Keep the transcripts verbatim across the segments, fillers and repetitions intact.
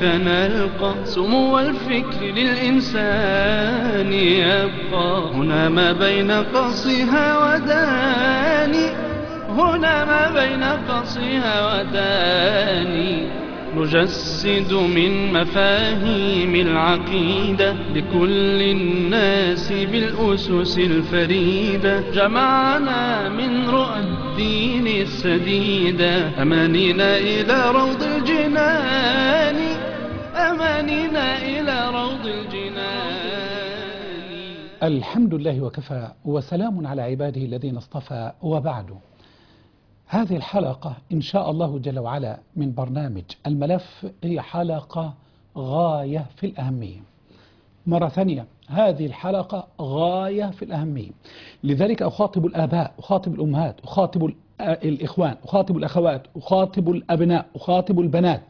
نلقى سمو الفكر للإنسان يبقى هنا ما بين قصها وداني هنا ما بين قصها وداني نجسد من مفاهيم العقيدة لكل الناس بالأسس الفريدة جمعنا من رؤى الدين السديدة أمانينا إلى روض الجنان أمانينا إلى روض الجنان. الحمد لله وكفى وسلام على عباده الذين اصطفى، وبعد. هذه الحلقة إن شاء الله جل وعلا من برنامج الملف هي حلقة غاية في الأهمية. مرة ثانية، هذه الحلقة غاية في الأهمية، لذلك أخاطب الآباء، أخاطب الأمهات، أخاطب الإخوان، أخاطب الأخوات، أخاطب الأبناء، أخاطب البنات،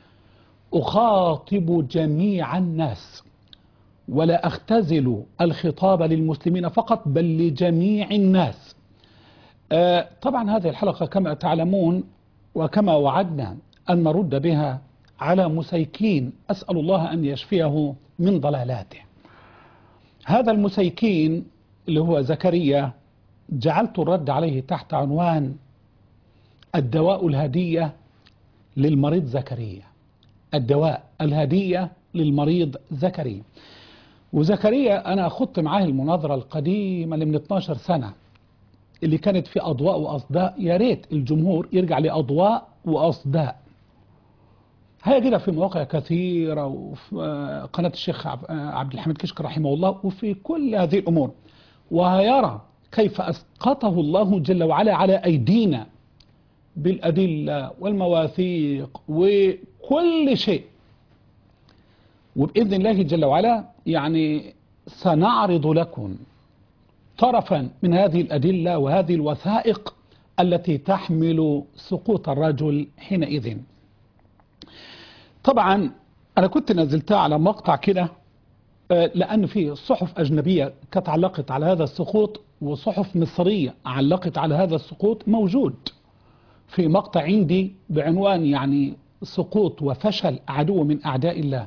أخاطب جميع الناس، ولا أختزل الخطاب للمسلمين فقط بل لجميع الناس. آه طبعا هذه الحلقة كما تعلمون وكما وعدنا أن نرد بها على مسيكين، أسأل الله أن يشفيه من ضلالاته. هذا المسيكين اللي هو زكريا جعلت الرد عليه تحت عنوان الدواء الهدية للمريض زكريا، الدواء الهدية للمريض زكريا. وزكريا أنا أخذت معاه المناظرة القديمة اللي من اثناشر سنة اللي كانت في أضواء وأصداء. يا ريت الجمهور يرجع لأضواء وأصداء، هي كده في مواقع كثيرة، وفي قناة الشيخ عبد الحميد كشك رحمه الله، وفي كل هذه الأمور، وهيرى كيف أسقطه الله جل وعلا على أيدينا بالأدلة والمواثيق وكل شيء. وبإذن الله جل وعلا يعني سنعرض لكم طرفا من هذه الأدلة وهذه الوثائق التي تحمل سقوط الرجل حينئذ. طبعا أنا كنت نزلتها على مقطع كده لأن في صحف أجنبية كانت علقت على هذا السقوط، وصحف مصرية علقت على هذا السقوط، موجود في مقطع عندي بعنوان يعني سقوط وفشل عدو من أعداء الله.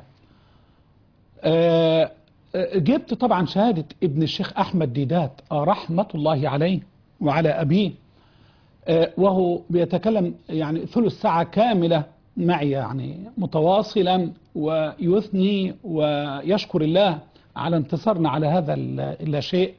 أه جبت طبعا شهادة ابن الشيخ أحمد ديدات رحمة الله عليه وعلى أبيه، وهو بيتكلم يعني ثلث ساعة كاملة معي يعني متواصلا، ويثني ويشكر الله على انتصارنا على هذا اللا شيء.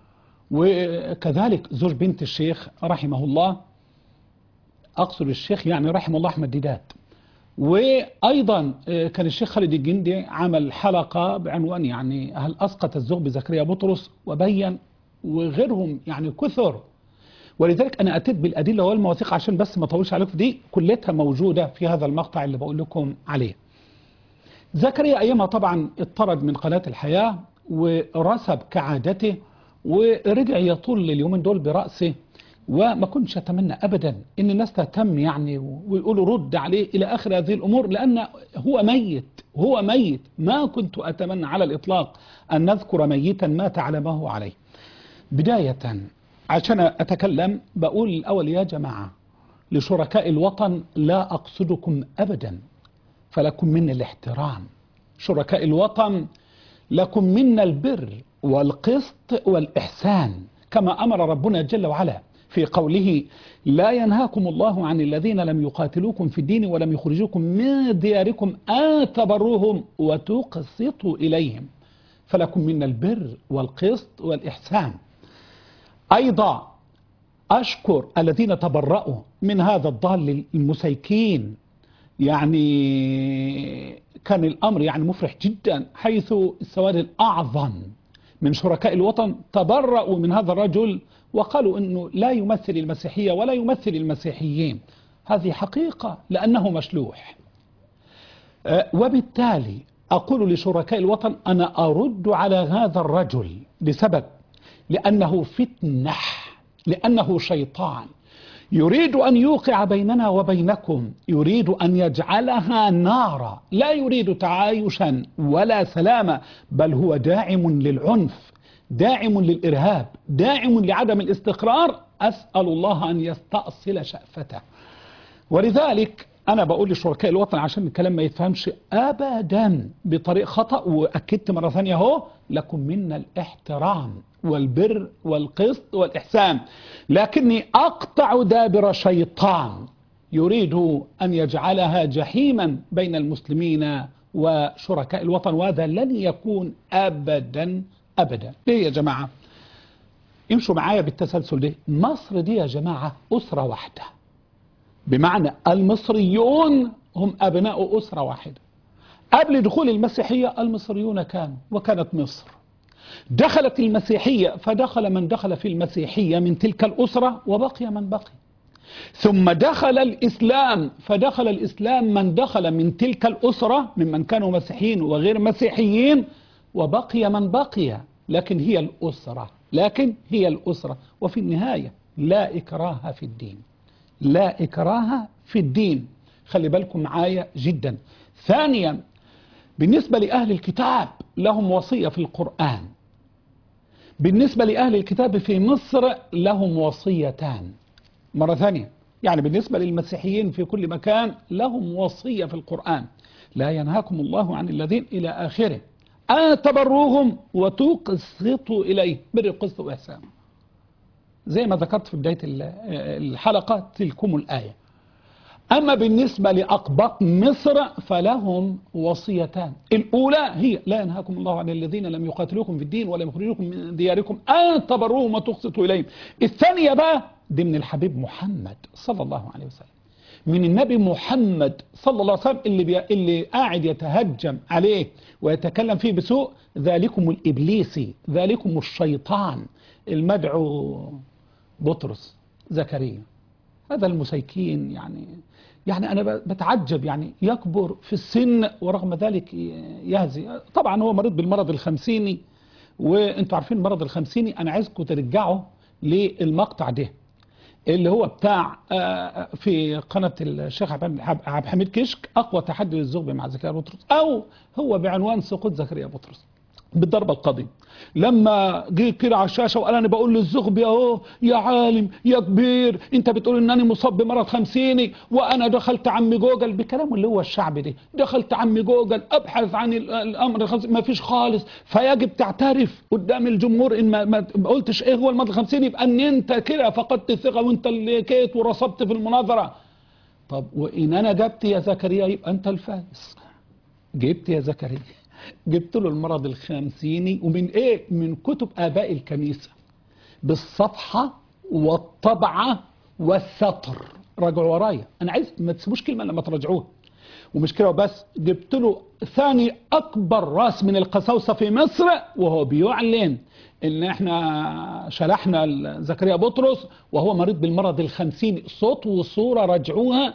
وكذلك زوج بنت الشيخ رحمه الله، أقصد الشيخ يعني رحمه الله أحمد ديدات. وأيضا كان الشيخ خالد الجندي عمل حلقة بعنوان يعني هل أسقط الزوج بزكريا بطرس، وبين، وغيرهم يعني كثر. ولذلك أنا أتيت بالأدلة والمواثيق عشان بس ما أطولش عليكم، دي كلها موجودة في هذا المقطع اللي بقول لكم عليه. زكريا أيامها طبعا اطرد من قناة الحياة ورسب كعادته، ورجع يطول اليومين دول برأسه، وما كنتش أتمنى أبدا أن الناس تهتم يعني ويقولوا رد عليه إلى آخر هذه الأمور، لأن هو ميت، هو ميت. ما كنت أتمنى على الإطلاق أن نذكر ميتا مات على ما هو عليه. بداية عشان أتكلم بقول الأول يا جماعة لشركاء الوطن، لا أقصدكم أبدا، فلكم منا الاحترام. شركاء الوطن لكم منا البر والقسط والإحسان، كما أمر ربنا جل وعلا في قوله لا ينهاكم الله عن الذين لم يقاتلوكم في الدين ولم يخرجوكم من دياركم أن تبروهم وتقسطوا إليهم، فلكم منا البر والقسط والإحسان. أيضا أشكر الذين تبرأوا من هذا الضال المسيكين، يعني كان الأمر يعني مفرح جدا، حيث السواد الأعظم من شركاء الوطن تبرأوا من هذا الرجل وقالوا أنه لا يمثل المسيحية ولا يمثل المسيحيين. هذه حقيقة لأنه مشلوح. وبالتالي أقول لشركاء الوطن أنا أرد على هذا الرجل لسبب، لأنه فتنة، لأنه شيطان يريد أن يوقع بيننا وبينكم، يريد أن يجعلها نارا، لا يريد تعايشا ولا سلامة، بل هو داعم للعنف، داعم للإرهاب، داعم لعدم الاستقرار. أسأل الله أن يستأصل شأفته. ولذلك أنا بقول لشركاء الوطن عشان الكلام ما يتفهمش أبدا بطريق خطأ، وأكدت مرة ثانية أهو لكم منا الاحترام والبر والقسط والإحسان، لكني أقطع دابر شيطان يريد أن يجعلها جحيما بين المسلمين وشركاء الوطن، وهذا لن يكون أبدا أبدا. ليه يا جماعة؟ امشوا معايا بالتسلسل ده. مصر دي يا جماعة أسرة واحدة، بمعنى المصريون هم أبناء أسرة واحدة. قبل دخول المسيحية المصريون كانوا، وكانت مصر. دخلت المسيحية فدخل من دخل في المسيحية من تلك الأسرة وبقي من بقي، ثم دخل الإسلام فدخل الإسلام من دخل من تلك الأسرة ممن كانوا مسيحيين وغير مسيحيين وبقي من بقي. لكن هي الأسرة، لكن هي الأسرة. وفي النهاية لا إكراه في الدين، لا إكراه في الدين. خلي بالكم معايا جدا. ثانيا، بالنسبة لأهل الكتاب لهم وصية في القرآن، بالنسبة لأهل الكتاب في مصر لهم وصيتان. مرة ثانية، يعني بالنسبة للمسيحيين في كل مكان لهم وصية في القرآن: لا ينهاكم الله عن الذين إلى آخره أن تبروهم وتقسطوا إليه، بر القسط وإحسان. زي ما ذكرت في بداية الحلقة تلكم الآية. أما بالنسبة لأقباط مصر فلهم وصيتان: الأولى هي لا ينهاكم الله عن الذين لم يقاتلوكم في الدين ولم يخرجوكم من دياركم أن تبروهم وتقسطوا إليهم. الثانية بقى دي من الحبيب محمد صلى الله عليه وسلم، من النبي محمد صلى الله عليه وسلم، اللي, بي... اللي قاعد يتهجم عليه ويتكلم فيه بسوء: ذلكم الإبليسي، ذلكم الشيطان المدعو بطرس زكريا. هذا المسيكين يعني يعني أنا بتعجب، يعني يكبر في السن ورغم ذلك يهزي. طبعا هو مريض بالمرض الخمسيني، وانتوا عارفين المرض الخمسيني. أنا عايزكم ترجعوا للمقطع ده اللي هو بتاع في قناة الشيخ عبد الحميد كشك: أقوى تحدي للزغبي مع زكريا بطرس، أو هو بعنوان سقوط زكريا بطرس بالضربة القاضية. لما جه كده على الشاشة وقال: أنا بقول للزغبي أهو يا عالم يا كبير، أنت بتقول إنني مصاب بمرض خمسيني وأنا دخلت عمي جوجل، بكلامه اللي هو الشعب ده، دخلت عمي جوجل أبحث عن الأمر الخمسيني، ما فيش خالص. فيجب تعترف قدام الجمهور إن ما, ما قلتش إيه هو المرض الخمسيني، يبقى إن أنت كده فقدت الثقة وأنت اللي كيت ورصبت في المناظرة. طب وإن أنا جبت يا زكريا يبقى أنت الفائز. جبت يا زكريا، جبت له المرض الخمسيني، ومن ايه؟ من كتب آباء الكنيسة بالصفحة والطبعة والسطر. راجعوا ورايا، انا عايز ما تسيبوش كلمة لما تراجعوها. ومش كده وبس، جبت له ثاني اكبر راس من القساوسة في مصر وهو بيعلن ان احنا شلحنا زكريا بطرس وهو مريض بالمرض الخمسيني، صوت وصورة. رجعوها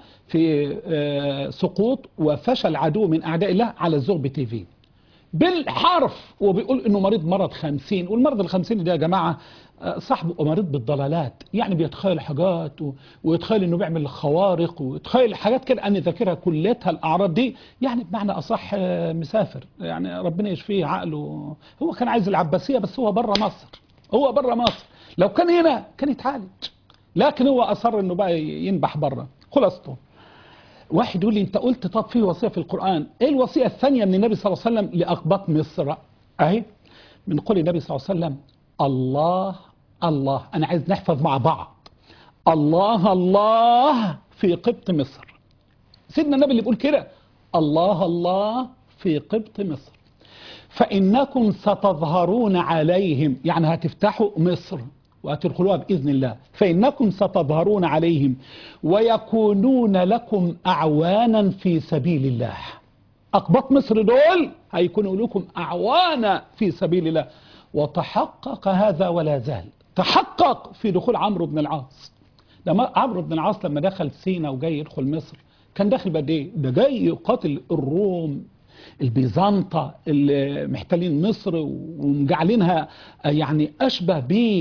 في سقوط وفشل عدو من اعداء الله على الزغبي تي في بالحرف، وبيقول انه مريض مرض خمسين. والمرض الخمسين ده يا جماعة صاحبه مريض بالضلالات، يعني بيتخيل حاجات ويتخيل انه بيعمل خوارق ويتخيل حاجات كده انا ذاكرها كلتها الاعراض دي، يعني بمعنى اصح مسافر، يعني ربنا يشفيه عقله. هو كان عايز العباسية بس هو بره مصر، هو بره مصر. لو كان هنا كان يتعالج، لكن هو اصر انه بقى ينبح بره. خلاصته واحد يقول لي: انت قلت طب في وصية في القرآن، ايه الوصية الثانية من النبي صلى الله عليه وسلم لأقباط مصر؟ اهي من قول النبي صلى الله عليه وسلم: الله الله. انا عايز نحفظ مع بعض: الله الله في قبط مصر. سيدنا النبي اللي بيقول كده: الله الله في قبط مصر، فإنكم ستظهرون عليهم، يعني هتفتحوا مصر وهتدخلوها بإذن الله. فإنكم ستظهرون عليهم ويكونون لكم أعوانا في سبيل الله. أقباط مصر دول هيكونوا لكم أعوانا في سبيل الله. وتحقق هذا ولا زال، تحقق في دخول عمرو بن العاص. لما عمرو بن العاص لما دخل سينا وجاي يدخل مصر كان داخل بقى ده جاي يقاتل الروم البيزنطة اللي محتلين مصر ومجعلينها يعني أشبه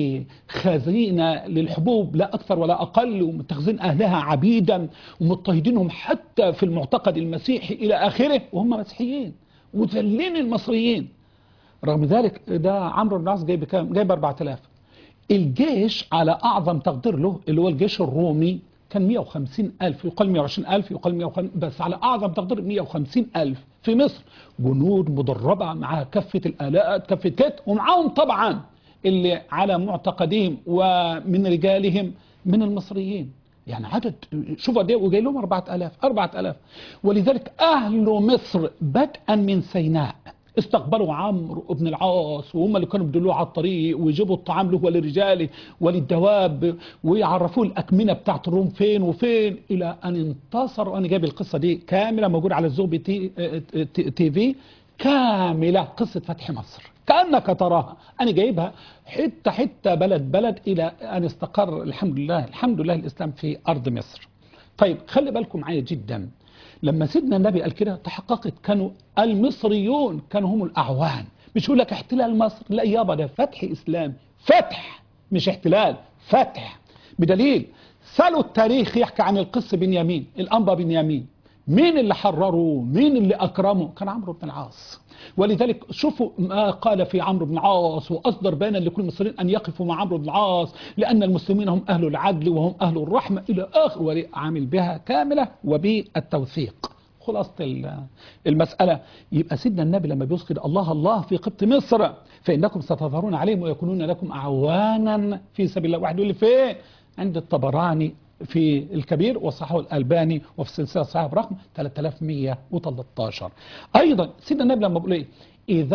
بخزينة للحبوب لا أكثر ولا أقل، ومتخذين أهلها عبيدا ومضطهدينهم حتى في المعتقد المسيحي إلى آخره، وهم مسيحيين وذلين المصريين. رغم ذلك ده عمرو بن العاص جاي بكام؟ جاي ب أربعة آلاف. الجيش على أعظم تقدير له اللي هو الجيش الرومي كان مئة وخمسين ألف، يقال مئة وعشرين ألف، يقال مئة وخمسين، بس على أعظم تقدير مئة وخمسين ألف في مصر، جنود مدربة مع كافة الآلات كافة كت، ومعاهم طبعا اللي على معتقدهم ومن رجالهم من المصريين. يعني عدد شوفوا ده، وجاي لهم أربعة آلاف أربعة آلاف. ولذلك أهل مصر بدءا من سيناء استقبلوا عمرو بن العاص، وهم اللي كانوا بيدلوه على الطريق ويجيبوا الطعام له ولرجاله وللدواب، ويعرفوه الأكمنة بتاعت الروم فين وفين، إلى أن انتصر. وأنا جايب القصة دي كاملة موجودة على الزوبي تي, تي في كاملة، قصة فتح مصر كأنك تراها. أنا جايبها حتة حتة بلد بلد إلى أن استقر الحمد لله الحمد لله الإسلام في أرض مصر. طيب خلي بالكم معايا جدا، لما سيدنا النبي قال كده تحققت، كانوا المصريون كانوا هم الأعوان. مش يقول لك احتلال مصر، لا يابا، ده فتح إسلام، فتح مش احتلال، فتح. بدليل سألوا التاريخ يحكي عن القس بنيامين، الأنبا بنيامين، مين اللي حرره؟ مين اللي أكرمه؟ كان عمرو بن العاص. ولذلك شوفوا ما قال في عمرو بن العاص، وأصدر بيانا لكل المصريين أن يقفوا مع عمرو بن العاص، لأن المسلمين هم أهل العدل وهم أهل الرحمة إلى آخر، وعامل بها كاملة وبالتوثيق. خلاصة المسألة، يبقى سيدنا النبي لما بيذكر الله الله في قبط مصر، فإنكم ستظهرون عليهم ويكونون لكم أعوانا في سبيل الله. واحد يقول لي فين؟ عند الطبراني في الكبير، وصححه الألباني وفي السلسلة الصحيحة برقم ثلاثة آلاف ومئة وثلاثة عشر. أيضا سيدنا النبي لما بيقول إيه؟ إذا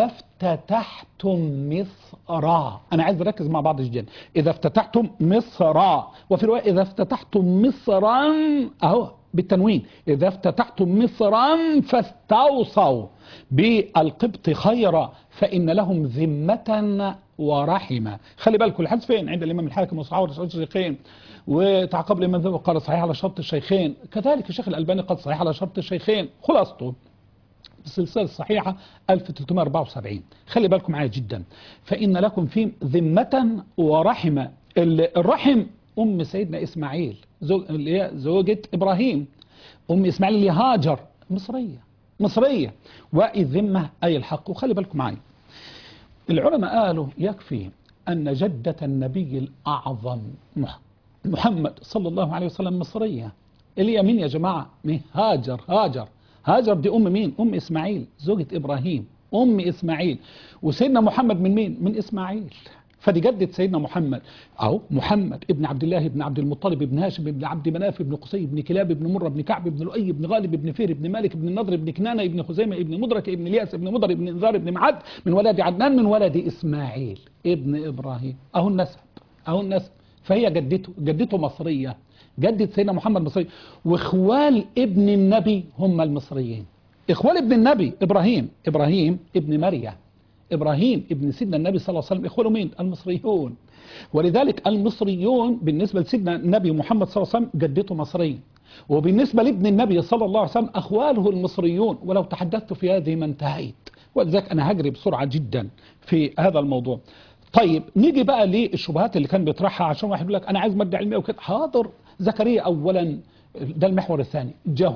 افتتحتم مصر، أنا عايز أركز مع بعض جدا، إذا افتتحتم مصر، وفي رواية إذا افتتحتم مصرا، أهو بالتنوين، إذا افتتحتم مصرا فاستوصوا بالقبط خيرا فإن لهم ذمة ورحمة. خلي بالكم الحديث فين؟ عند الإمام الحاكم وصححه الشيخين، وتعقب الإمام ذهبي قال صحيح على شرط الشيخين، كذلك الشيخ الألباني قال صحيح على شرط الشيخين. خلاصته السلسلة الصحيحة ألف وثلاثمئة وأربعة وسبعين. خلي بالكم معايا جدا، فإن لكم في ذمة ورحمة. الرحم أم سيدنا إسماعيل، زوج اللي هي زوجة إبراهيم، أم إسماعيل اللي هاجر، مصرية مصرية، والذمة أي الحق. وخلي بالكم معايا، العلماء قالوا يكفي أن جدة النبي الأعظم محمد صلى الله عليه وسلم مصرية، اللي هي مين يا جماعة؟ مين؟ هاجر. هاجر هاجر دي أم مين؟ أم إسماعيل زوجة إبراهيم، أم إسماعيل. وسيدنا محمد من مين؟ من إسماعيل. فدي جدة سيدنا محمد، أو محمد ابن عبد الله ابن عبد المطلب ابن هاشم ابن عبد مناف ابن قصي ابن كلاب ابن مرة ابن كعب ابن لؤي ابن غالب ابن فهر ابن مالك ابن النضر ابن كنانة ابن خزيمة ابن مدرك ابن الياس ابن مضر ابن انذار ابن معد، من ولد عدنان من ولد إسماعيل ابن إبراهيم. أهو النسب، أهو النسب. فهي جدته جدته مصرية، جدة سيدنا محمد مصري. واخوال ابن النبي هم المصريين، اخوال ابن النبي إبراهيم، إبراهيم ابن مريم، إبراهيم ابن سيدنا النبي صلى الله عليه وسلم، إخوانه مين؟ المصريون. ولذلك المصريون بالنسبة لسيدنا النبي محمد صلى الله عليه وسلم جدته مصرية، وبالنسبة لابن النبي صلى الله عليه وسلم أخواله المصريون. ولو تحدثت في هذه ما انتهيت، ولذلك أنا هجري بسرعة جدا في هذا الموضوع. طيب نيجي بقى للشبهات اللي كان بيطرحها، عشان واحد يقول لك أنا عايز مادة علمية وكده. حاضر. زكريا أولا، ده المحور الثاني،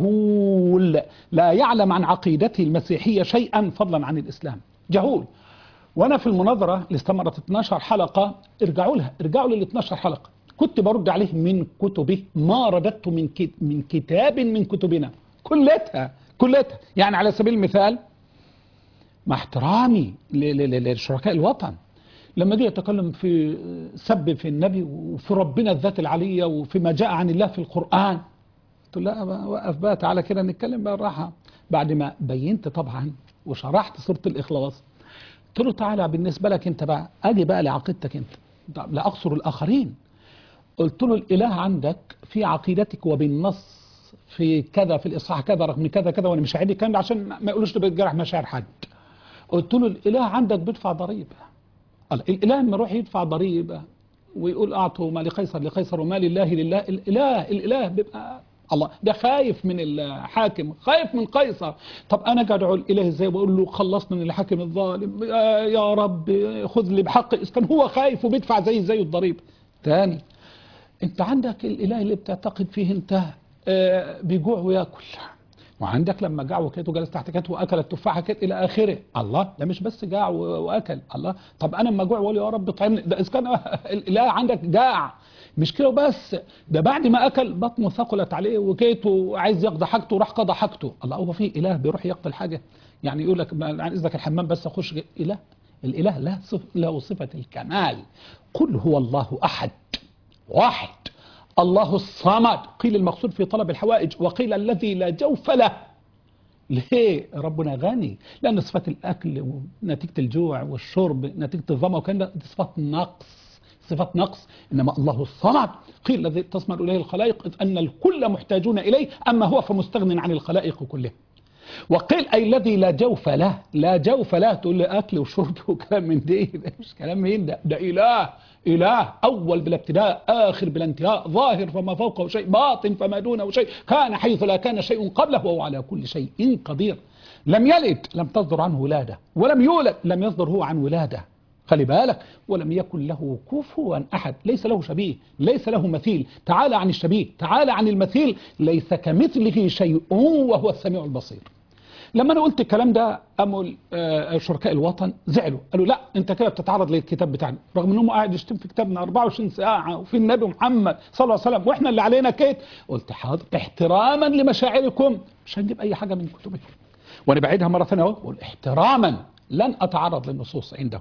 جهول لا يعلم عن عقيدته المسيحية شيئا فضلا عن الإسلام، جهول. وانا في المناظره اللي استمرت اثناشر حلقه، ارجعوا لها، ارجعوا لل اثناشر حلقه، كنت برد عليه من كتبه ما رددت من من كتاب من كتبنا كلتها كلتها. يعني على سبيل المثال، مع احترامي لشركاء الوطن، لما جه يتكلم في سب في النبي وفي ربنا الذات العليه وفي ما جاء عن الله في القران، قلت له لا وقف بقى، تعالى كده نتكلم بقى الراحه. بعد ما بينت طبعا وشرحت سوره الاخلاص، قلت له تعالى بالنسبة لك انت بقى، اجي بقى لعقيدتك انت، لا اقصر الاخرين. قلت له الاله عندك في عقيدتك وبالنص في كذا، في الاصحاح كذا رقم كذا كذا، وانا مش هعيد الكلام ده عشان ما يقولوش ده بيجرح مشاعر حد. قلت له الاله عندك بيدفع ضريبه. الاله لما يروح يدفع ضريبه ويقول اعطوا ما لقيصر لقيصر وما لله لله، الاله الاله بيبقى الله، ده خايف من الحاكم، خايف من قيصر. طب انا قاعد ادعو الاله ازاي واقول له خلصنا من الحاكم الظالم يا رب خذ لي بحقي، اذا كان هو خايف وبيدفع زي زي الضريبه. ثاني، انت عندك الاله اللي بتعتقد فيه انت بيجوع وياكل، وعندك لما جاع وكيت وجلس تحت كيت واكل التفاحه كيت الى اخره. الله، ده مش بس جاع واكل. الله، طب انا لما جوع واقول يا رب اطعمني، ده اذا كان لا عندك جاع مش كده بس، ده بعد ما اكل بطنه ثقلت عليه وكيت وعايز يقضي حاجته وراح قضى حاجته. الله، هو في اله بيروح يقضي الحاجه؟ يعني يقول لك عن اذنك الحمام بس اخش اله؟ الاله له صف له صفه الكمال. قل هو الله احد واحد الله الصمد. قيل المقصود في طلب الحوائج، وقيل الذي لا جوف له. ليه؟ ربنا غني، لأن صفات الأكل ونتيجة الجوع والشرب نتيجة الظمأ وكان ده صفات نقص، صفات نقص. إنما الله الصمد قيل الذي تصمد إليه الخلائق، إذ أن الكل محتاجون إليه، أما هو فمستغن عن الخلائق كلها. وقيل أي الذي لا جوف له. لا جوف له تقول لي أكل وشرب وكلام من دي، ده مش كلام مين ده؟ ده إله، إله أول بلا ابتداء آخر بلا انتهاء، ظاهر فما فوقه شيء، باطن فما دونه شيء، كان حيث لا كان شيء قبله، وهو على كل شيء قدير. لم يلد لم تصدر عنه ولادة، ولم يولد لم يصدر هو عن ولادة. خلي بالك، ولم يكن له كفوا أحد، ليس له شبيه، ليس له مثيل. تعالى عن الشبيه، تعالى عن المثيل، ليس كمثله شيء وهو السميع البصير. لما انا قلت الكلام ده قاموا شركاء الوطن زعلوا، قالوا لا انت كده بتتعرض للكتاب بتاعنا، رغم انهم قاعد يشتم في كتابنا أربعة وعشرين ساعه وفي النبي محمد صلى الله عليه وسلم واحنا اللي علينا كيت. قلت حاضر، احتراما لمشاعركم مش هنجيب اي حاجه من كتبكم. وانا بعيدها مره ثانيه اهو، احتراما لن اتعرض للنصوص عنده،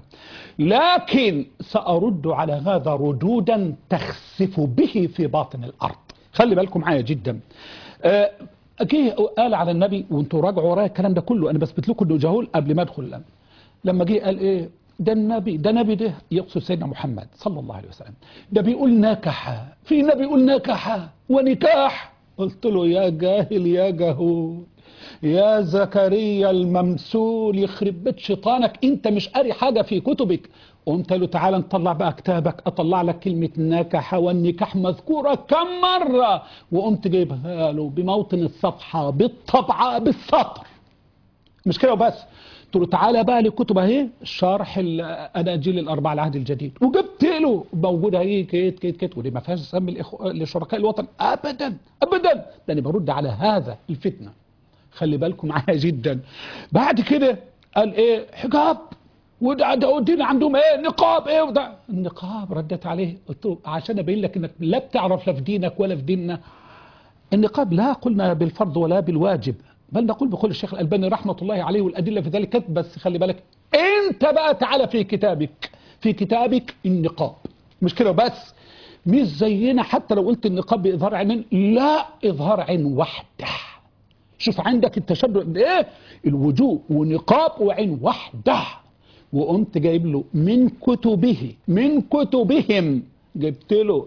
لكن سارد على هذا ردودا تخسف به في باطن الارض. خلي بالكم معايا جدا. أه جه قال على النبي، وانتوا راجعوا ورايا الكلام ده كله، انا بثبت لكم انه جهول قبل ما ادخل الان. لما جه قال ايه ده النبي، ده نبي، ده يقصد سيدنا محمد صلى الله عليه وسلم، ده بيقول نكح، في نبي يقول نكح ونكاح. قلت له يا جاهل يا جهول يا زكريا الممسول، يخرب بيت شيطانك، انت مش قاري حاجه في كتبك. قمت له تعالى نطلع بقى كتابك، اطلع لك كلمه نكح والنكاح مذكوره كم مره، وقمت جايبها له بموطن الصفحه بالطبعه بالسطر. مش كده وبس، قلت له تعالى بقى لكتب اهي شرح الاناجيل الاربعه العهد الجديد، وجبت له موجوده اهي كيت كيت كيت، ودي ما فيهاش سم الإخو... لشركاء الوطن ابدا ابدا، ده انا برد على هذا الفتنه. خلي بالكم معايا جدا. بعد كده قال ايه حجاب، وده ده الدين عندهم ايه نقاب، ايه وده النقاب. ردت عليه قلت له عشان ابين لك انك لا بتعرف لا في دينك ولا في ديننا. النقاب لا قلنا بالفرض ولا بالواجب، بل نقول بقول الشيخ الألباني رحمة الله عليه، والأدلة في ذلك كتب. بس خلي بالك انت بقى تعالى في كتابك، في كتابك النقاب مش كده بس، مش زينا حتى لو قلت النقاب بإظهار عينين، لا إظهار عين واحدة. شوف عندك التشدد ايه، الوجوه ونقاب وعين واحدة. وقمت جايب له من كتبه من كتبهم، جبت له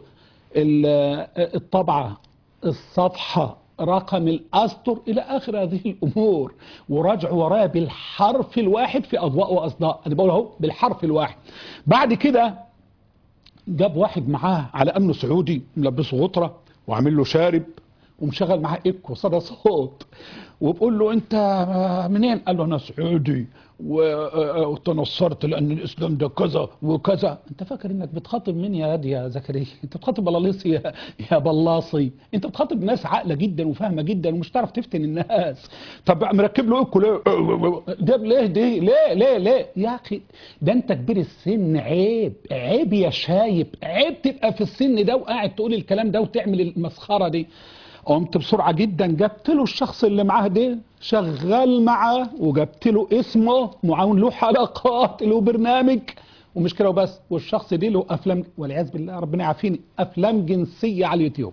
الطبعة الصفحة رقم الأسطر إلى آخر هذه الأمور، وراجعوا ورايا بالحرف الواحد في أضواء وأصداء. أنا بقول أهو بالحرف الواحد. بعد كده جاب واحد معاه على أنه سعودي ملبسه غطرة وعامل له شارب ومشغل معاه إيكو صدى صوت، وبقول له أنت منين؟ قال له أنا سعودي وتنصرت لأن الإسلام ده كذا وكذا. أنت فاكر إنك بتخاطب مين يا هادي يا زكريا؟ أنت بتخاطب بلاليصي يا, يا بلاصي، أنت بتخاطب ناس عاقلة جدا وفاهمة جدا ومش تعرف تفتن الناس. طب مركب له إيكو ليه؟ ده ليه دي؟ ليه ليه ليه؟ يا أخي ده أنت كبير السن، عيب عيب يا شايب، عيب تبقى في السن ده وقاعد تقول الكلام ده وتعمل المسخرة دي. قمت بسرعة جدا جبت له الشخص اللي معاه ده شغال معاه، وجبت له اسمه معاون له حلقات له برنامج ومش كده وبس، والشخص دي له افلام والعياذ بالله ربنا يعافيني افلام جنسية على اليوتيوب.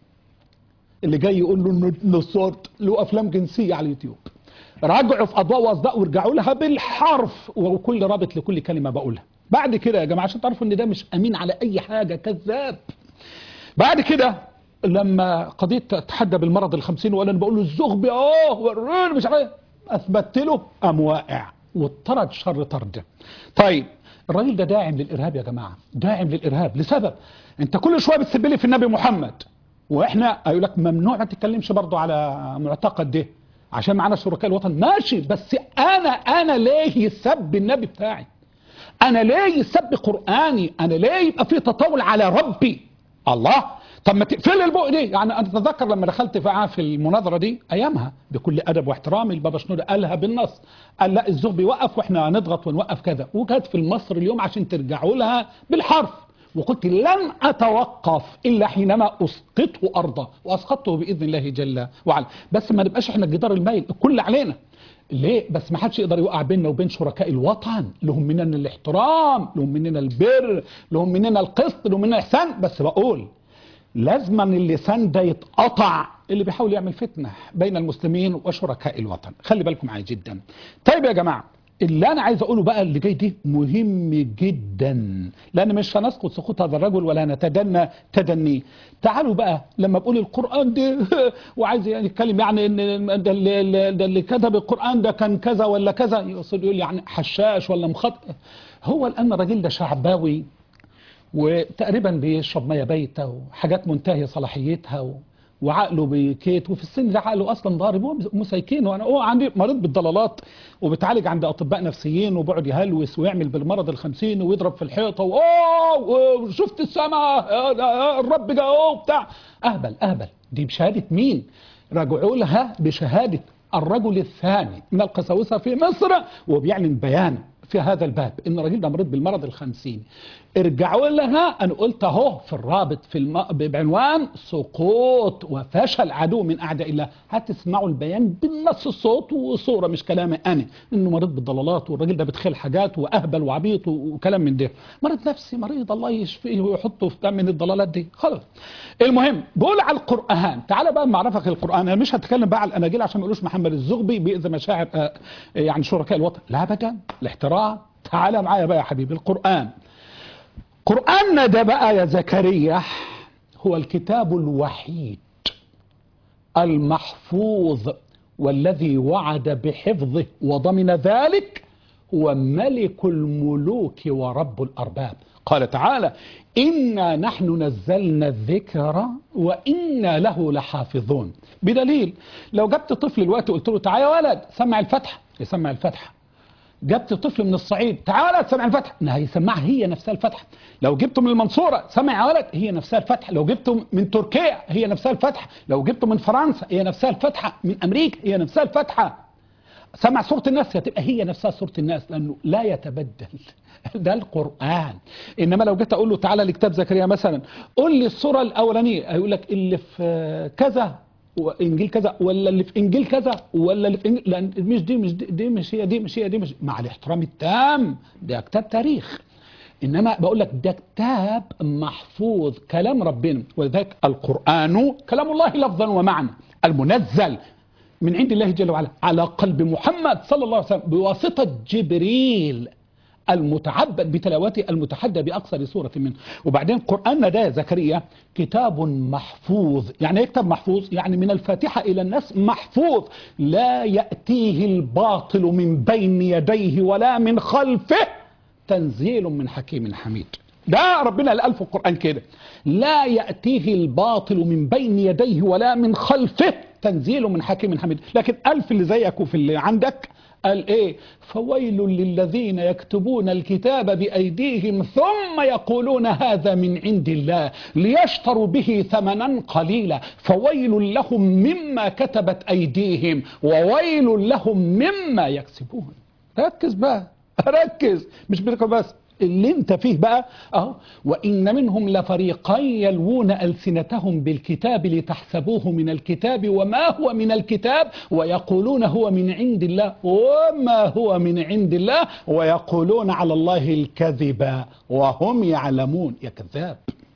اللي جاي يقول له انه نصرت له افلام جنسية على اليوتيوب. راجعوا في اضواء واصداء وارجعوا لها بالحرف وكل رابط لكل كلمة بقولها. بعد كده يا جماعة عشان تعرفوا ان ده مش امين على اي حاجة، كذاب. بعد كده لما قضية تحدى بالمرض الخمسين وقال انا بقول له الزغبي اه وريني مش عارف، اثبتت له قام واقع واضطرد شر طرد. طيب الراجل ده داعم للارهاب يا جماعه، داعم للارهاب لسبب، انت كل شويه بتسب لي في النبي محمد، واحنا اقول لك ممنوع ما تتكلمش برضه على معتقد ده عشان معانا شركاء الوطن، ماشي، بس انا انا ليه يسب النبي بتاعي؟ انا ليه يسب قراني؟ انا ليه يبقى في تطاول على ربي؟ الله. طب ما تقفل البق دي. يعني انا اتذكر لما دخلت معاه في المناظره دي ايامها بكل ادب واحترام، البابا شنودة قالها بالنص، قال لا الزغبي وقف واحنا هنضغط ونوقف كذا، وكانت في المصر اليوم عشان ترجعوا لها بالحرف. وقلت لن اتوقف الا حينما اسقطه ارضا، واسقطته باذن الله جل وعلا. بس ما نبقاش احنا الجدار المايل الكل علينا. ليه؟ بس ما حدش يقدر يوقع بيننا وبين شركاء الوطن، لهم مننا الاحترام، لهم مننا البر، لهم مننا القسط، لهم مننا الاحسان. بس بقول لازما اللسان ده يتقطع اللي بيحاول يعمل فتنة بين المسلمين وشركاء الوطن. خلي بالكم معايا جدا. طيب يا جماعة، اللي انا عايز اقوله بقى اللي جاي دي مهم جدا، لان مش هنسقط سقوط هذا الرجل ولا نتدنى تدنيه. تعالوا بقى لما بقول القرآن ده وعايز يعني يتكلم يعني ان ده اللي, ده اللي كتب القرآن ده كان كذا ولا كذا، يقصد يقول يعني حشاش ولا مخطئ. هو الان الراجل ده شعباوي وتقريبا بيشرب ميه بايته وحاجات منتهيه صلاحيتها و... وعقله بكيت، وفي السن ده عقله اصلا ضارب، هو مسيكين. وانا هو عندي مريض بالضلالات وبتعالج عند اطباء نفسيين، وبقعد يهلوس ويعمل بالمرض الخمسين ويضرب في الحيطه واوه شفت السماء الرب جه اهو بتاع. اهبل اهبل. دي بشهاده مين؟ راجعوا لها بشهاده الرجل الثاني من القساوسه في مصر، وبيعلن بيان في هذا الباب ان الراجل ده مريض بالمرض الخمسين. ارجعوا لها، انا قلت اهو في الرابط في الم... بعنوان سقوط وفشل عدو من اعداء الله. هتسمعوا البيان بالنص، الصوت وصوره مش كلامي انا، انه مريض بالضلالات والراجل ده بتخيل حاجات واهبل وعبيط وكلام من ده. مريض نفسي مريض، الله يشفيه ويحطه في من الضلالات دي. خلاص. المهم بقول على القران. تعالى بقى معرفك القران. انا مش هتكلم بقى على الاناجيل عشان ما يقولوش محمد الزغبي بيأذي مشاعر آه يعني شركاء الوطن، لا ابدا، الاحترام. تعالى معايا بقى يا حبيبي. القران قرآننا ده بقى يا زكريا هو الكتاب الوحيد المحفوظ والذي وعد بحفظه وضمن ذلك هو ملك الملوك ورب الأرباب. قال تعالى إنا نحن نزلنا الذكر وإنا له لحافظون. بدليل لو جبت طفل الوقت وقلت له تعالى يا ولد سمع الفتحة يسمع الفتحة، جبت طفل من الصعيد تعالى سمع الفتحة هيسمعها هي نفسها الفتحة، لو جبته من المنصورة سمع يا ولد هي نفسها الفتحة، لو جبته من تركيا هي نفسها الفتحة، لو جبته من فرنسا هي نفسها الفتحة، من أمريكا هي نفسها الفتحة. سمع سورة الناس هتبقى هي نفسها سورة الناس، لأنه لا يتبدل. ده القرآن. إنما لو جيت أقول له تعالى لكتاب زكريا مثلا قول لي السورة الأولانية، هيقول لك اللي في كذا وانجيل كذا، ولا اللي في انجيل كذا، ولا اللي في انجيل، لان مش دي مش دي, دي مش هي دي مش هي دي مش مع الاحترام التام، ده كتاب تاريخ. انما بقول لك ده كتاب محفوظ كلام ربنا، ولذلك القرآن كلام الله لفظا ومعنى، المنزل من عند الله جل وعلا على قلب محمد صلى الله عليه وسلم بواسطة جبريل المتعبد بتلاوته المتحدى بأقصر سورة منه. وبعدين قرآننا ده زكريا كتاب محفوظ. يعني ايه كتاب محفوظ؟ يعني من الفاتحة إلى الناس محفوظ، لا يأتيه الباطل من بين يديه ولا من خلفه، تنزيل من حكيم حميد. ده ربنا اللي قال في القرآن كده، لا يأتيه الباطل من بين يديه ولا من خلفه، تنزيل من حكيم حميد. لكن ألف اللي زيك وفي اللي عندك قال ايه؟ فويل للذين يكتبون الكتاب بأيديهم ثم يقولون هذا من عند الله ليشتروا به ثمنا قليلا فويل لهم مما كتبت أيديهم وويل لهم مما يكسبون. ركز بقى، ركز، مش بدك بس اللي انت فيه بقى اهو. وإن منهم لفريقا يلوون ألسنتهم بالكتاب لتحسبوه من الكتاب وما هو من الكتاب ويقولون هو من عند الله وما هو من عند الله ويقولون على الله الكذب وهم يعلمون. يا كذاب.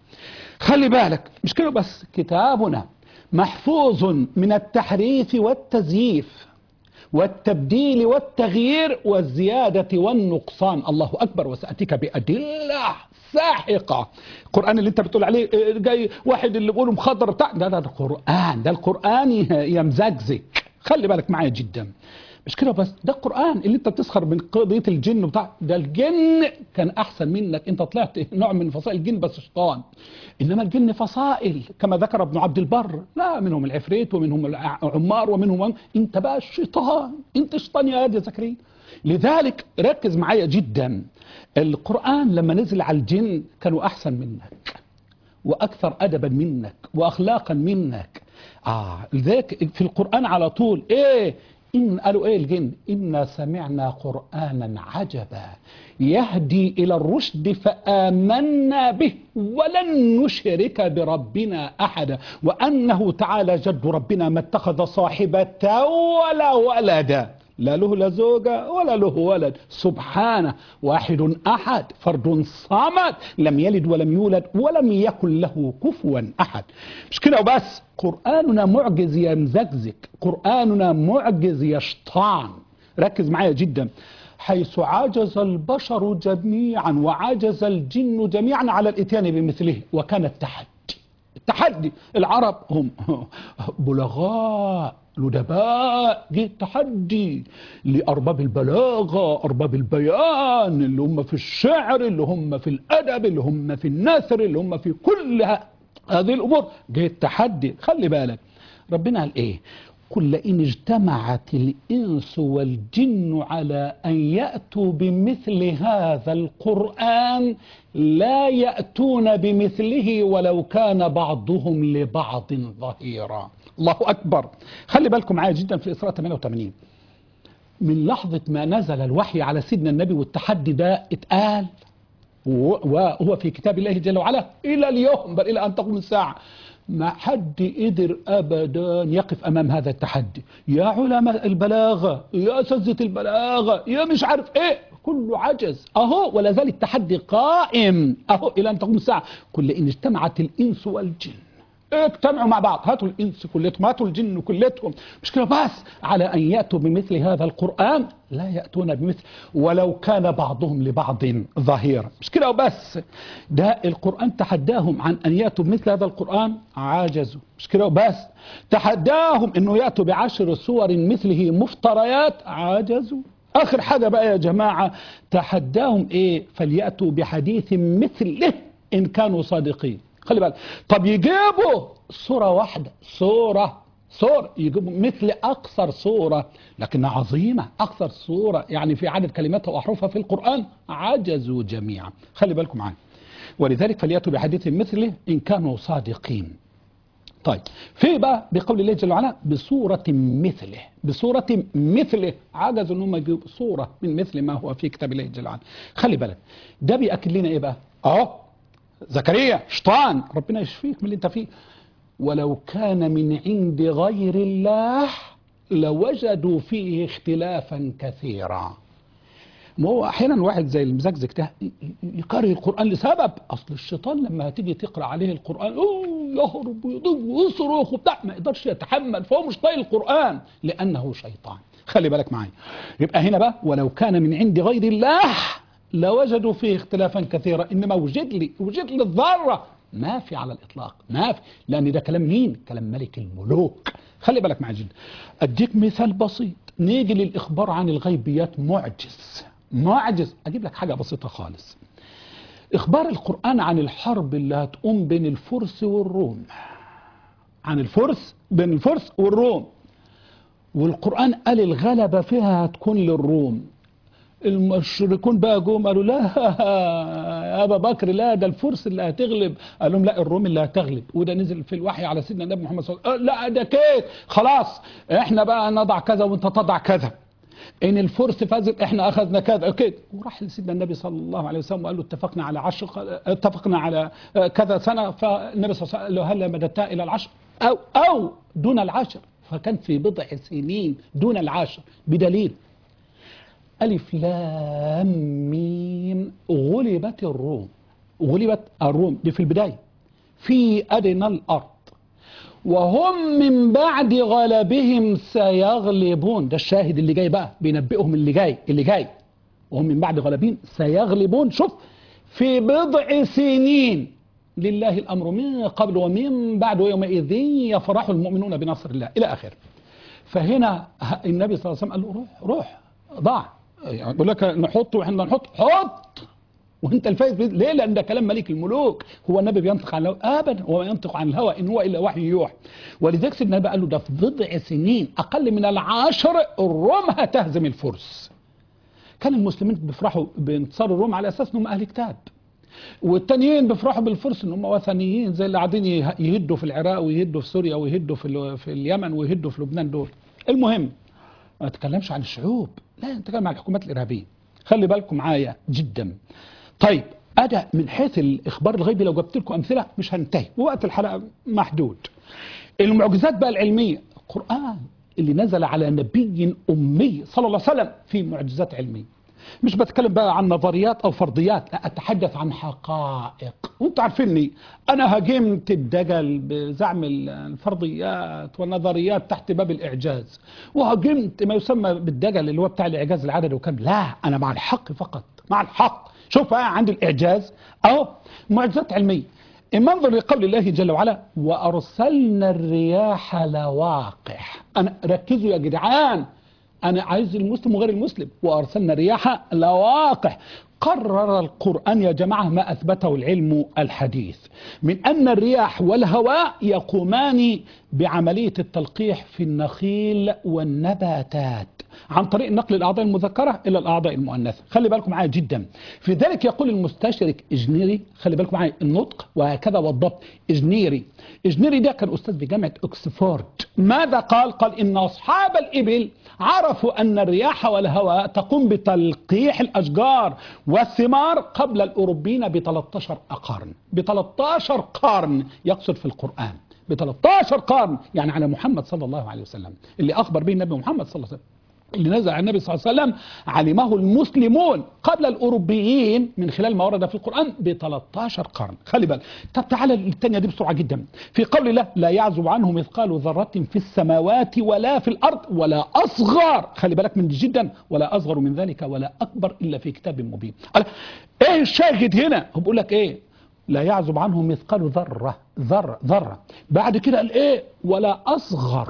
خلي بالك مش كده بس، كتابنا محفوظ من التحريف والتزييف والتبديل والتغيير والزيادة والنقصان. الله أكبر. وسأتيك بأدلة ساحقة. القرآن اللي انت بتقول عليه جاي واحد اللي بيقوله مخضر بتاع ده، ده القرآن، ده القرآن يمزجزك. خلي بالك معايا جدا. مش كده بس، ده القرآن اللي انت بتسخر من قضية الجن بتاع ده. الجن كان احسن منك، انت طلعت نوع من فصائل الجن بس شيطان، انما الجن فصائل كما ذكر ابن عبد البر، لا منهم العفريت ومنهم العمار ومنهم، انت بقى الشيطان، انت شيطان يا هادي يا زكريا. لذلك ركز معايا جدا، القرآن لما نزل على الجن كانوا احسن منك وأكثر أدبا منك وأخلاقا منك. آه لذلك في القرآن على طول إيه إن قالوا إيه الجن إنا سمعنا قرآنا عجبا يهدي إلى الرشد فآمنا به ولن نشرك بربنا أحدا وأنه تعالى جد ربنا ما اتخذ صاحبة ولا ولدا، لا له لا زوجة ولا له ولد، سبحانه واحد أحد فرد صمد لم يلد ولم يولد ولم يكن له كفوا أحد. مش كده وبس، قرآننا معجز يا مزكزك، قرآننا معجز يا شطان. ركز معايا جدا، حيث عجز البشر جميعا وعجز الجن جميعا على الاتيان بمثله، وكان التحدي التحدي العرب هم بلغاء لدباء، جه التحدي لأرباب البلاغة أرباب البيان اللي هم في الشعر اللي هم في الأدب اللي هم في النثر اللي هم في كل هذه الأمور، جه التحدي. خلي بالك ربنا قال إيه؟ قل لئن اجتمعت الإنس والجن على أن يأتوا بمثل هذا القرآن لا يأتون بمثله ولو كان بعضهم لبعض ظهيرا. الله أكبر. خلي بالكم معايا جدا في الإسراء ثمانية وثمانين، من لحظة ما نزل الوحي على سيدنا النبي والتحدي ده اتقال وهو في كتاب الله جل وعلا إلى اليوم بل إلى أن تقوم الساعة، ما حد قدر أبدا يقف أمام هذا التحدي. يا علماء البلاغة، يا أساتذة البلاغة، يا مش عارف إيه، كله عجز أهو، ولا زال التحدي قائم أهو إلى أن تقوم الساعة. كل إن اجتمعت الإنس والجن، اجتمعوا مع بعض، هاتوا الإنس كلتهم هاتوا الجن كلتهم، مش كده بس، على أن يأتوا بمثل هذا القرآن لا يأتون بمثل ولو كان بعضهم لبعض ظهيرا. مش كده وبس، ده القرآن تحداهم عن أن يأتوا بمثل هذا القرآن، عاجزوا. مش كده وبس، تحداهم أنه يأتوا بعشر سور مثله مفتريات، عاجزوا. آخر حاجة بقى يا جماعة، تحداهم إيه؟ فليأتوا بحديث مثله إن كانوا صادقين. خلي بالك، طب يجيبوا صورة واحدة، صورة صورة يجيبوا مثل أقصر صورة لكنها عظيمة، أقصر صورة يعني في عدد كلماتها وأحرفها في القرآن، عجزوا جميعا. خلي بالكم معايا، ولذلك فليأتوا بحديث مثله إن كانوا صادقين. طيب في بقى بقول الله جل وعلا بصورة مثله، بصورة مثله، عجزوا انهم يجيبوا صورة من مثل ما هو في كتاب الله جل وعلا. خلي بالك، ده بيأكد لنا ايه بقى؟ اهو زكريا شيطان ربنا يشفيك من اللي انت فيه، ولو كان من عند غير الله لوجدوا فيه اختلافا كثيرا. ما هو احيانا الواحد زي المزكزك ده يكره القرآن لسبب، اصل الشيطان لما هتيجي تقرأ عليه القرآن يهرب ويضج ويصرخ وبتاع، ما يقدرش يتحمل، فهو مش طايق القرآن لانه شيطان. خلي بالك معايا، يبقى هنا بقى ولو كان من عند غير الله لوجدوا فيه اختلافا كثيرا، انما وجد لي وجد لي الذره، ما في على الاطلاق، ما في، لان ده كلام مين؟ كلام ملك الملوك. خلي بالك معايا جدا، اديك مثال بسيط، نيجي للاخبار عن الغيبيات، معجز معجز. اجيب لك حاجه بسيطه خالص، اخبار القران عن الحرب اللي هتقوم بين الفرس والروم، عن الفرس بين الفرس والروم، والقران قال الغلبه فيها هتكون للروم. المشركون بقى جم قالوا لا يا ابا بكر، لا ده الفرس اللي هتغلب، قال لهم لا الروم اللي هتغلب، وده نزل في الوحي على سيدنا النبي محمد صلى الله عليه وسلم، لا ده كده خلاص احنا بقى نضع كذا وانت تضع كذا، ان الفرس فازت احنا اخذنا كذا كده. وراح لسيدنا النبي صلى الله عليه وسلم وقال له اتفقنا على عشر، اتفقنا على كذا سنه، فالنبي صلى الله عليه وسلم قال له هل مددتها الى العشر او او دون العشر، فكان في بضع سنين دون العشر، بدليل ألف لام ميم غلبت الروم، غلبت الروم دي في البداية في أدنى الأرض، وهم من بعد غلبهم سيغلبون، ده الشاهد اللي جاي بقى بينبئهم اللي جاي اللي جاي وهم من بعد غلبهم سيغلبون. شوف، في بضع سنين لله الأمر من قبل ومن بعد ويومئذ يفرح المؤمنون بنصر الله إلى آخر. فهنا النبي صلى الله عليه وسلم قال له روح روح ضاع، يعني بقول لك نحط واحنا نحط، حط وانت الفايز ليه؟ لان ده كلام ملك الملوك، هو النبي بينطق عن الهوى ابدا، هو ينطق عن الهوى ان هو الا وحي يوحى. ولذلك سيدنا النبي قال له ده في بضع سنين اقل من العشر الروم هتهزم الفرس. كان المسلمين بيفرحوا بانتصار الروم على اساس انهم اهل كتاب، والتانيين بيفرحوا بالفرس ان هم وثنيين زي اللي قاعدين يهدوا في العراق ويهدوا في سوريا ويهدوا في في اليمن ويهدوا في لبنان دول. المهم ما نتكلمش عن الشعوب، لا نتكلم عن الحكومات الارهابيه. خلي بالكم معايا جدا. طيب أدا من حيث الإخبار الغيبي لو جبت لكم أمثلة مش هنتهي ووقت الحلقة محدود. المعجزات بقى العلمية، القرآن اللي نزل على نبي أمي صلى الله عليه وسلم في معجزات علمية. مش بتكلم بقى عن نظريات أو فرضيات، لا أتحدث عن حقائق. وانتوا عارفيني أنا هاجمت الدجل بزعم الفرضيات والنظريات تحت باب الإعجاز، وهاجمت ما يسمى بالدجل اللي هو بتاع الإعجاز العددي وكم. لا أنا مع الحق فقط، مع الحق. شوف بقى عند الإعجاز أو معجزات علمية. إما انظر لقول الله جل وعلا وأرسلنا الرياح لواقح. أنا ركزوا يا جدعان، أنا عايز المسلم وغير المسلم. وأرسلنا الرياح لواقح. قرر القرآن يا جماعة ما أثبته العلم الحديث من أن الرياح والهواء يقومان بعملية التلقيح في النخيل والنباتات عن طريق نقل الأعضاء المذكرة إلى الأعضاء المؤنثة. خلي بالكم معايا جدا. في ذلك يقول المستشرق إجنيري، خلي بالكم معايا النطق وهكذا والضبط، إجنيري. إجنيري ده كان أستاذ بجامعة أكسفورد. ماذا قال؟ قال إن أصحاب الإبل عرفوا أن الرياح والهواء تقوم بتلقيح الأشجار والثمار قبل الأوروبيين ب ثلاثة عشر قرن. ب ثلاثة عشر قرن يقصد في القرآن، ب ثلاثة عشر قرن يعني على محمد صلى الله عليه وسلم اللي أخبر به النبي محمد صلى الله عليه وسلم، اللي نزل على النبي صلى الله عليه وسلم علمه المسلمون قبل الأوروبيين من خلال ما ورد في القرآن ب ثلاثة عشر قرن. خلي بالك. طب تعالى الثانية دي بسرعة جدا. في قول الله لا يعزب عنه مثقال ذرة في السماوات ولا في الأرض ولا أصغر، خلي بالك من جدا، ولا أصغر من ذلك ولا أكبر إلا في كتاب مبين. إيه الشاهد هنا؟ هو بيقول لك إيه؟ لا يعزب عنه مثقال ذرة، ذرة ذرة. بعد كده قال إيه؟ ولا أصغر،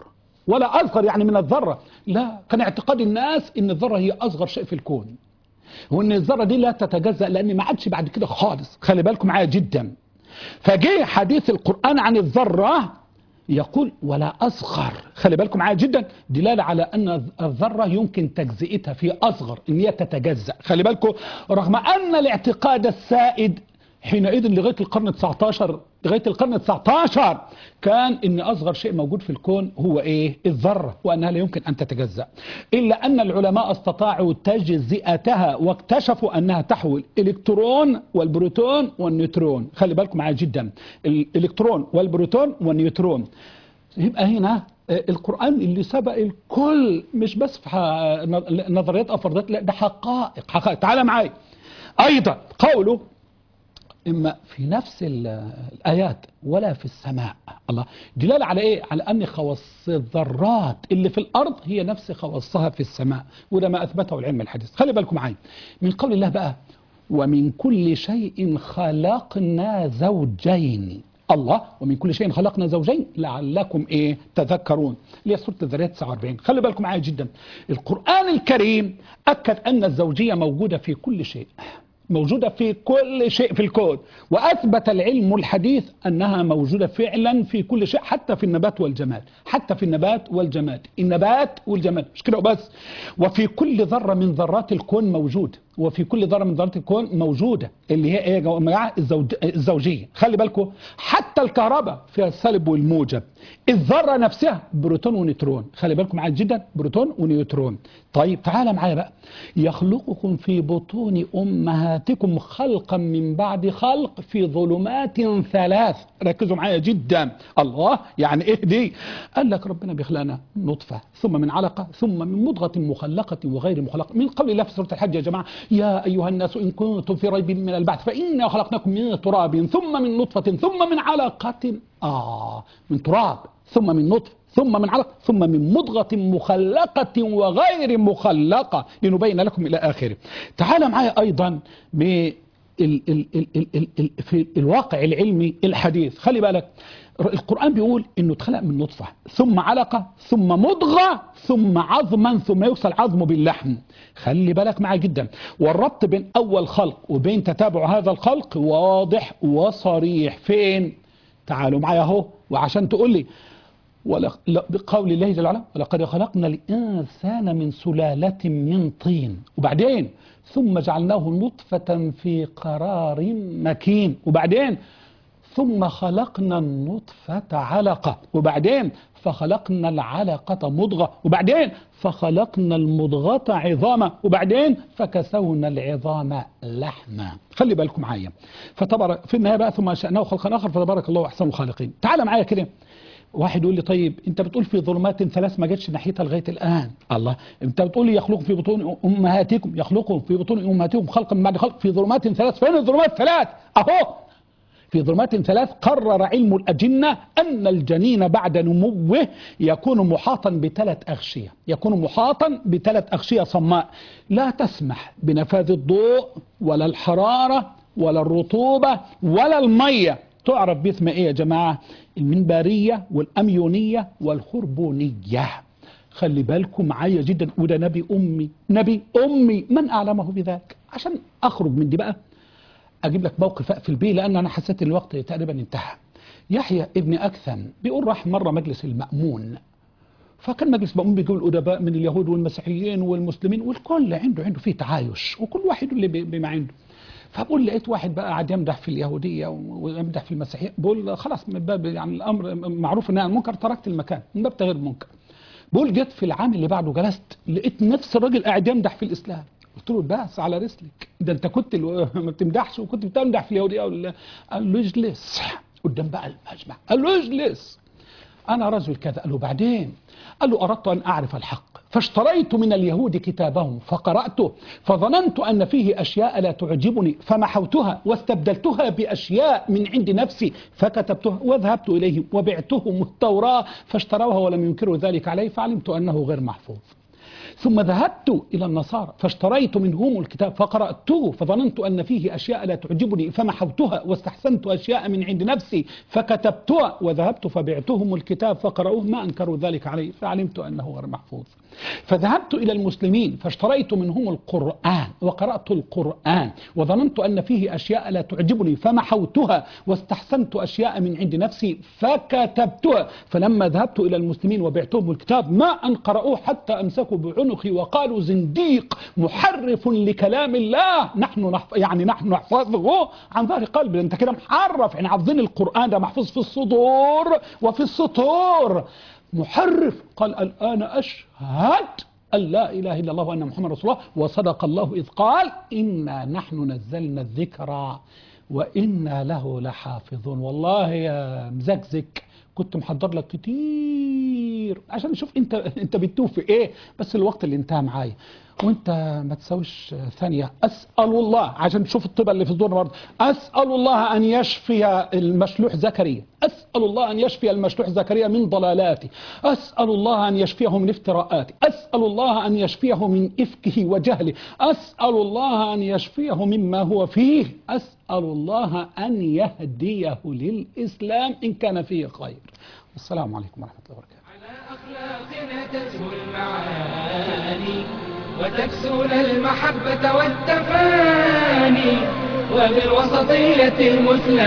ولا أصغر يعني من الذرة. لا، كان اعتقاد الناس إن الذرة هي أصغر شيء في الكون، وإن الذرة دي لا تتجزأ لأن ما عادش بعد كده خالص. خلي بالكم معايا جدا. فجاء حديث القرآن عن الذرة يقول ولا أصغر. خلي بالكم معايا جدا، دلالة على أن الذرة يمكن تجزئتها في أصغر، إن هي تتجزأ. خلي بالكم، رغم أن الاعتقاد السائد حينئذ لغاية القرن التاسع عشر لغاية القرن التاسع عشر كان ان اصغر شيء موجود في الكون هو ايه؟ الذرة، وانها لا يمكن ان تتجزأ. الا ان العلماء استطاعوا تجزئتها واكتشفوا انها تحوي الالكترون والبروتون والنيوترون. خلي بالكم معايا جدا، الالكترون والبروتون والنيوترون. يبقى هنا القرآن اللي سبق الكل، مش بس في نظريات او فرضيات، لا ده حقائق حقائق. تعال معايا. ايضا قوله إما في نفس الآيات ولا في السماء. الله، دلالة على إيه؟ على أن خواص الذرات اللي في الأرض هي نفس خواصها في السماء، وده ما أثبته العلم الحديث. خلي بالكم معايا من قول الله بقى ومن كل شيء خلقنا زوجين. الله، ومن كل شيء خلقنا زوجين لعلكم ايه تذكرون، اللي هي سوره الذريات تسعة وأربعين. خلي بالكم معايا جدا. القرآن الكريم أكد أن الزوجية موجودة في كل شيء، موجودة في كل شيء في الكون، وأثبت العلم الحديث أنها موجودة فعلا في كل شيء، حتى في النبات والجماد، حتى في النبات والجماد، النبات والجماد مش كده وبس. وفي كل ذرة من ذرات الكون موجود، وفي كل ذرة من ذرات الكون موجودة اللي هي ايه يا جماعة؟ الزوج... الزوجية. خلي بالكم، حتى الكهرباء فيها السالب والموجب. الذرة نفسها بروتون ونيوترون. خلي بالكم معايا جدا، بروتون ونيوترون. طيب تعالى معايا بقى. يخلقكم في بطون أمهاتكم خلقا من بعد خلق في ظلمات ثلاث. ركزوا معايا جدا. الله، يعني ايه دي؟ قال لك ربنا بيخلقنا نطفة ثم من علقة ثم من مضغة مخلقة وغير مخلقة. من قبل الله في سورة الحج يا جماعة يا أيها الناس إن كنتم في ريب من البعث فإنا خلقناكم من تراب ثم من نطفة ثم من علقة، آه من تراب ثم من نطفة ثم من علقة ثم من مضغة مخلقة وغير مخلقة لنبين لكم إلى آخره. تعال معايا أيضا ب ال ال ال ال ال ال في الواقع العلمي الحديث. خلي بالك، القرآن بيقول إنه اتخلق من نطفة ثم علقة ثم مضغة ثم عظما ثم يوصل عظمه باللحم. خلي بالك معي جدا، والربط بين أول خلق وبين تتابع هذا الخلق واضح وصريح. فين؟ تعالوا معايا اهو، وعشان تقول لي بقول الله جل وعلا ولقد خلقنا الإنسان من سلالة من طين، وبعدين ثم جعلناه نطفة في قرار مكين، وبعدين ثم خلقنا النطفة علقة، وبعدين فخلقنا العلقة مضغة، وبعدين فخلقنا المضغة عظاما، وبعدين فكسونا العظام لحما. خلي بالكم معايا. فتبارك في النهاية بقى ثم أنشأناه خلقا آخر فتبارك الله أحسن الخالقين. تعال معايا كده. واحد يقول لي طيب انت بتقول في ظلمات ثلاث ما جتش ناحيتها لغايه الان. الله، انت بتقول لي يخلق في بطون امهاتكم، يخلقهم في بطون امهاتكم خلقا من بعد خلق، في ظلمات ثلاث. فين الظلمات الثلاث؟ اهو في ظلمات ثلاث. قرر علم الأجنة أن الجنين بعد نموه يكون محاطا بثلاث أغشية، يكون محاطا بثلاث أغشية صماء لا تسمح بنفاذ الضوء ولا الحرارة ولا الرطوبة ولا المية. تعرف باسم ايه يا جماعة؟ المنبارية والأميونية والخربونية. خلي بالكم معايا جدا. وده نبي أمي، نبي أمي من أعلمه بذلك. عشان أخرج من دي بقى أجيب لك موقف أقفل بيه لأن أنا حسيت الوقت تقريبا انتهى. يحيى ابن أكثم بيقول راح مرة مجلس المأمون، فكان مجلس المأمون بيقول الأدباء من اليهود والمسيحيين والمسلمين والكل عنده عنده فيه تعايش وكل واحد اللي بما عنده. فبقول لقيت واحد بقى قاعد يمدح في اليهودية ويمدح في المسيحية. بقول خلاص من باب يعني الأمر معروف إنها المنكر تركت المكان من باب تغيير المنكر. بقول جيت في العام اللي بعده جلست لقيت نفس الراجل قاعد يمدح في الإسلام. قلت له بس على رسلك، ده انت كنت ما بتمدحش وكنت بتمدح في اليهوديه. قال له اجلس قدام بقى المجمع. قال له اجلس انا رجل كذا. قال له بعدين؟ قال له اردت ان اعرف الحق فاشتريت من اليهود كتابهم فقراته فظننت ان فيه اشياء لا تعجبني فمحوتها واستبدلتها باشياء من عند نفسي فكتبتها وذهبت اليهم وبعتهم التوراه فاشتروها ولم ينكروا ذلك علي فعلمت انه غير محفوظ. ثم ذهبت إلى النصارى فاشتريت منهم الكتاب فقرأته فظننت أن فيه أشياء لا تعجبني فمحوتها واستحسنت أشياء من عند نفسي فكتبتها وذهبت فبعتهم الكتاب فقرأوه ما أنكروا ذلك علي فعلمت أنه غير محفوظ. فذهبت إلى المسلمين فاشتريت منهم القرآن وقرأت القرآن وظننت أن فيه أشياء لا تعجبني فمحوتها واستحسنت أشياء من عند نفسي فكتبتها. فلما ذهبت إلى المسلمين وبعتهم الكتاب ما أن قرأوه حتى أمسكوا بعنقي وقالوا زنديق محرف لكلام الله. نحن نحف... يعني نحن نحفظه عن ظهر قلب. أنت كده محرف. يعني حافظين القرآن ده محفوظ في الصدور وفي السطور. محرف. قال الآن أشهد أن لا إله إلا الله وأن محمد رسول الله وصدق الله إذ قال إنا نحن نزلنا الذكر وإنا له لحافظون. والله يا مزكزك كنت محضر لك كتير عشان نشوف انت انت بتتوه في ايه، بس الوقت اللي انتهى معايا وانت ما تسويش ثانية. أسأل الله عشان تشوف الطب اللي في الدور برضه. أسأل الله أن يشفي المشلوح زكريا. أسأل الله أن يشفي المشلوح زكريا من ضلالاته. أسأل الله أن يشفيه من افتراءاته. أسأل الله أن يشفيه من إفكه وجهله. أسأل الله أن يشفيه مما هو فيه. أسأل الله أن يهديه للإسلام إن كان فيه خير. والسلام عليكم ورحمة الله وبركاته. على أخلاقنا تزهو المعاني وتكسونا المحبة والتفاني وبالوسطية المثلى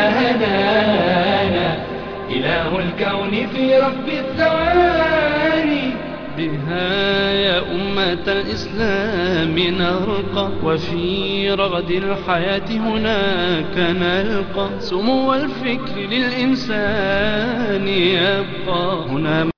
هدانا إله الكون في رب الثواني. بها يا أمة الإسلام نرقى وفي رغد الحياة هناك نلقى سمو الفكر للإنسان يبقى هنا.